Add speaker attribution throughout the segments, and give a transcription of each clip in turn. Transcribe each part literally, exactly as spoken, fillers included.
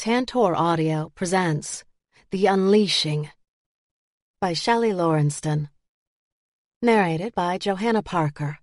Speaker 1: Tantor Audio presents The Unleashing by Shelley Lawrenston. Narrated by Johanna Parker.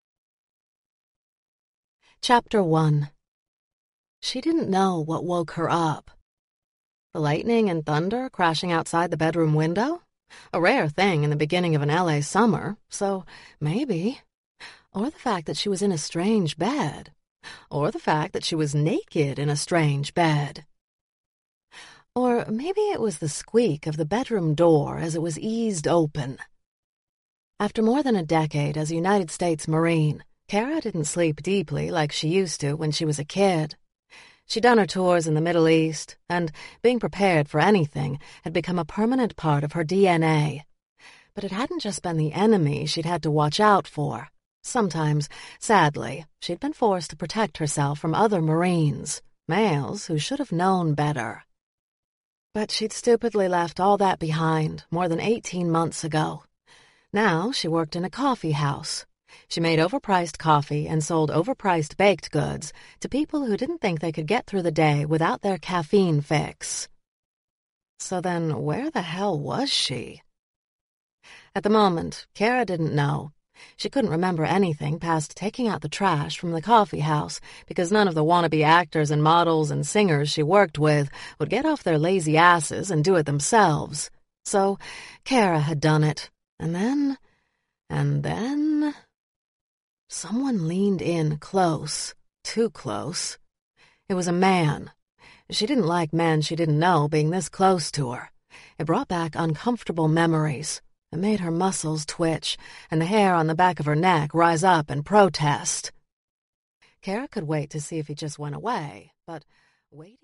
Speaker 1: Chapter one. She didn't know what woke her up. The lightning and thunder crashing outside the bedroom window? A rare thing in the beginning of an L A summer, so maybe. Or the fact that she was in a strange bed. Or the fact that she was naked in a strange bed. Or maybe it was the squeak of the bedroom door as it was eased open. After more than a decade as a United States Marine, Kara didn't sleep deeply like she used to when she was a kid. She'd done her tours in the Middle East, and being prepared for anything had become a permanent part of her D N A. But it hadn't just been the enemy she'd had to watch out for. Sometimes, sadly, she'd been forced to protect herself from other Marines, males who should have known better. But she'd stupidly left all that behind more than eighteen months ago. Now she worked in a coffee house. She made overpriced coffee and sold overpriced baked goods to people who didn't think they could get through the day without their caffeine fix. So then where the hell was she? At the moment, Kara didn't know. She couldn't remember anything past taking out the trash from the coffee house because none of the wannabe actors and models and singers she worked with would get off their lazy asses and do it themselves. So Kara had done it. And then... and then... someone leaned in close. Too close. It was a man. She didn't like men she didn't know being this close to her. It brought back uncomfortable memories. It made her muscles twitch and the hair on the back of her neck rise up and protest. Kara could wait to see if he just went away, but waiting